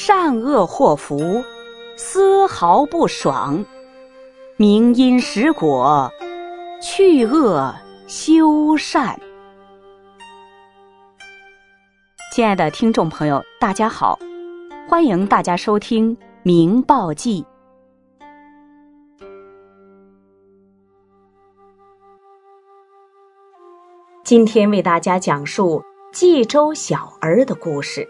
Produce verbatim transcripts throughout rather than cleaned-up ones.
善恶祸福，丝毫不爽。明因实果，去恶修善。亲爱的听众朋友，大家好，欢迎大家收听《明报记》。今天为大家讲述冀州小儿的故事。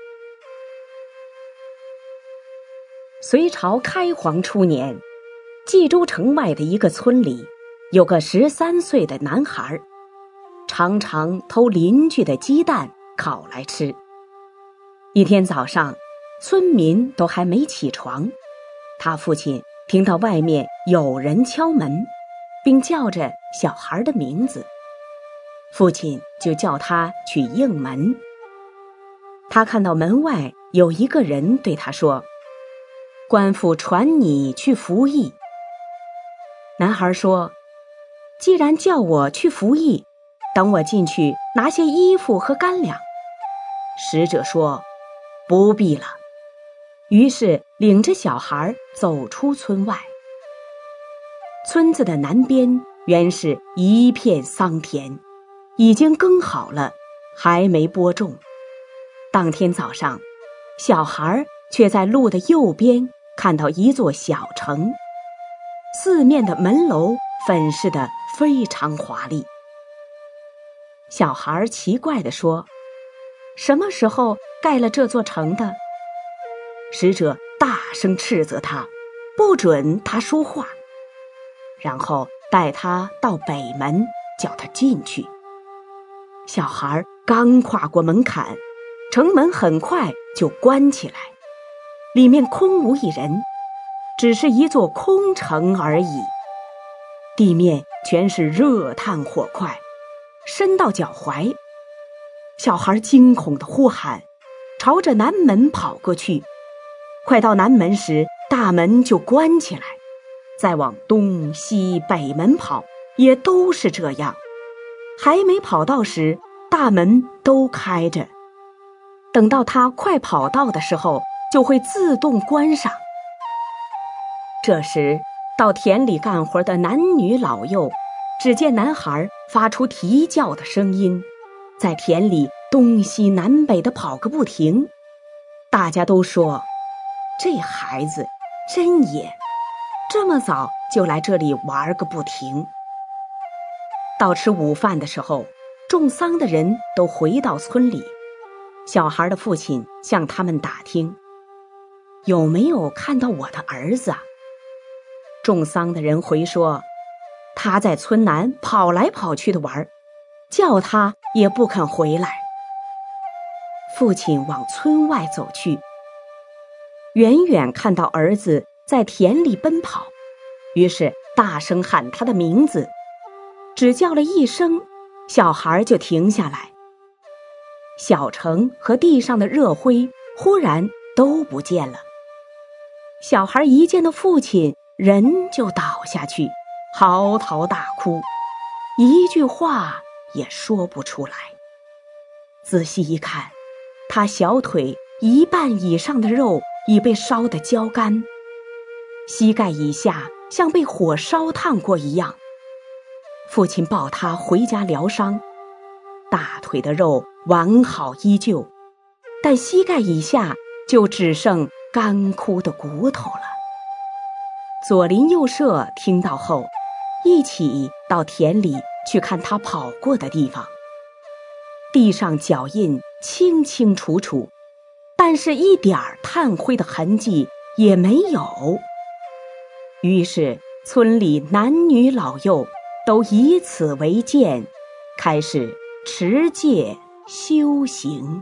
隋朝开皇初年，冀州城外的一个村里，有个十三岁的男孩，常常偷邻居的鸡蛋烤来吃。一天早上，村民都还没起床，他父亲听到外面有人敲门，并叫着小孩的名字，父亲就叫他去应门。他看到门外有一个人对他说：“官府传你去服役。”男孩说：“既然叫我去服役，等我进去拿些衣服和干粮。”使者说：“不必了。”于是领着小孩走出村外。村子的南边原是一片桑田，已经耕好了，还没播种。当天早上，小孩却在路的右边看到一座小城，四面的门楼粉饰得非常华丽。小孩奇怪地说：“什么时候盖了这座城的？”使者大声斥责他，不准他说话，然后带他到北门，叫他进去。小孩刚跨过门槛，城门很快就关起来，里面空无一人，只是一座空城而已。地面全是热炭火块，深到脚踝。小孩惊恐地呼喊，朝着南门跑过去。快到南门时，大门就关起来，再往东西北门跑，也都是这样。还没跑到时，大门都开着。等到他快跑到的时候，就会自动关上。这时，到田里干活的男女老幼，只见男孩发出啼叫的声音，在田里东西南北地跑个不停。大家都说，这孩子真野，这么早就来这里玩个不停。到吃午饭的时候，种桑的人都回到村里，小孩的父亲向他们打听，有没有看到我的儿子啊？种桑的人回说，他在村南跑来跑去的玩，叫他也不肯回来。父亲往村外走去，远远看到儿子在田里奔跑，于是大声喊他的名字，只叫了一声，小孩就停下来。小城和地上的热灰忽然都不见了。小孩一见到父亲，人就倒下去，嚎啕大哭，一句话也说不出来。仔细一看，他小腿一半以上的肉已被烧得焦干，膝盖以下像被火烧烫过一样。父亲抱他回家疗伤，大腿的肉完好依旧，但膝盖以下就只剩干枯的骨头了。左邻右舍听到后，一起到田里去看他跑过的地方。地上脚印清清楚楚，但是一点炭灰的痕迹也没有。于是村里男女老幼都以此为鉴，开始持戒修行。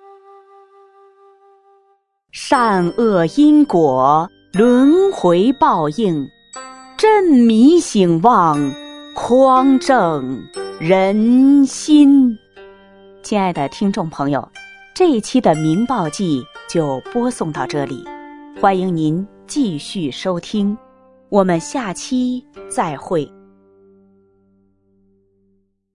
善恶因果，轮回报应，振迷醒望，匡正人心。亲爱的听众朋友，这一期的《明报记》就播送到这里，欢迎您继续收听，我们下期再会。